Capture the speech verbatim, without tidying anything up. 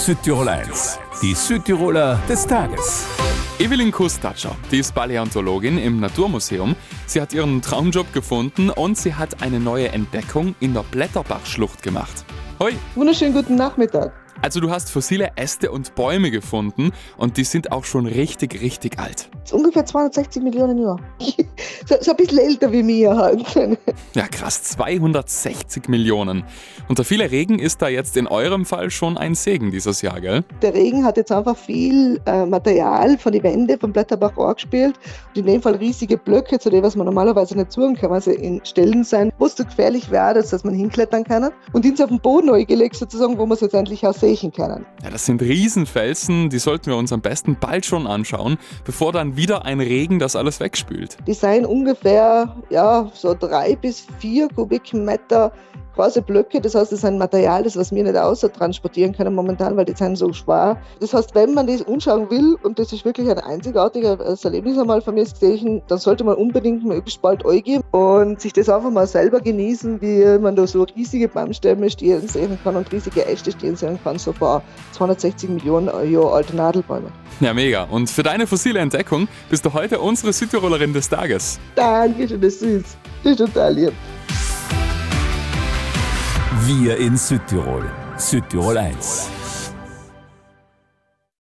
Südtirol eins, die Südtiroler des Tages. Evelyn Kustatscher, die ist Paläontologin im Naturmuseum. Sie hat ihren Traumjob gefunden und sie hat eine neue Entdeckung in der Blätterbachschlucht gemacht. Hoi! Wunderschönen guten Nachmittag. Also du hast fossile Äste und Bäume gefunden und die sind auch schon richtig, richtig alt. Das ist ungefähr zweihundertsechzig Millionen Jahre. So, so ein bisschen älter wie mir halt. Ja krass, zweihundertsechzig Millionen. Und der viele Regen ist da jetzt in eurem Fall schon ein Segen dieses Jahr, gell? Der Regen hat jetzt einfach viel äh, Material von den Wänden vom Blätterbach angespielt. Und in dem Fall riesige Blöcke, zu denen was man normalerweise nicht suchen kann, also in Stellen sein, wo es zu gefährlich wäre, dass man hinklettern kann. Und die sind auf den Boden eingelegt sozusagen, wo man es jetzt endlich auch sehen können. Ja, das sind Riesenfelsen, die sollten wir uns am besten bald schon anschauen, bevor dann wieder ein Regen das alles wegspült. Die seien ungefähr ja, so drei bis vier Kubikmeter große Blöcke. Das heißt, das ist ein Material, das was wir nicht außer transportieren können momentan, weil die sind so schwer. Das heißt, wenn man das anschauen will, und das ist wirklich ein einzigartiges Erlebnis einmal von mir gesehen, dann sollte man unbedingt möglichst bald eingehen und sich das einfach mal selber genießen, wie man da so riesige Baumstämme stehen sehen kann und riesige Äste stehen sehen kann, so vor zweihundertsechzig Millionen Jahre alte Nadelbäume. Ja, mega. Und für deine fossile Entdeckung bist du heute unsere Südtirolerin des Tages. Danke, das ist süß. Das ist total lieb. Wir in Südtirol. Südtirol eins.